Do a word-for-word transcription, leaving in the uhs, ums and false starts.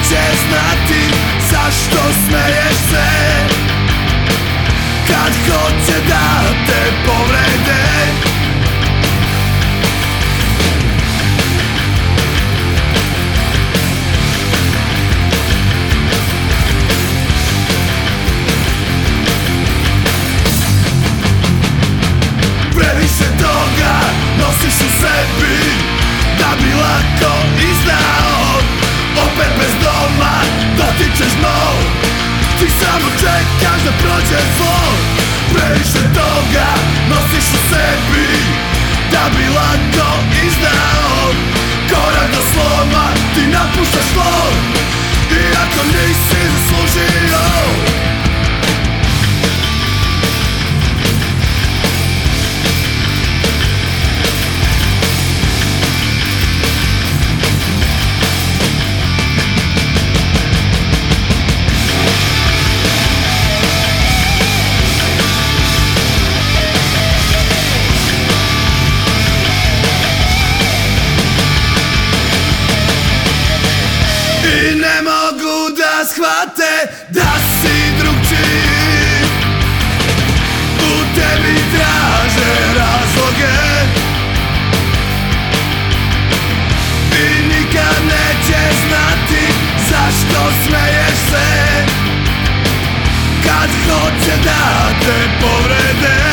neće znati zašto smeješ se, kad hoće da te povrede. Previše toga nosiš u sebi da bi lako izdao. Opet bez doma dotičeš dno, ti samo čekaš da prođe zlo. Previše toga nosiš u sebi da bi lako izdao. Korak do sloma ti napuštaš tlo, iako nisi zaslužio. I ne mogu da shvate da si drugčiji, u tebi traže razloge i nikad neće znati zašto smeješ se, kad hoće da te povrede.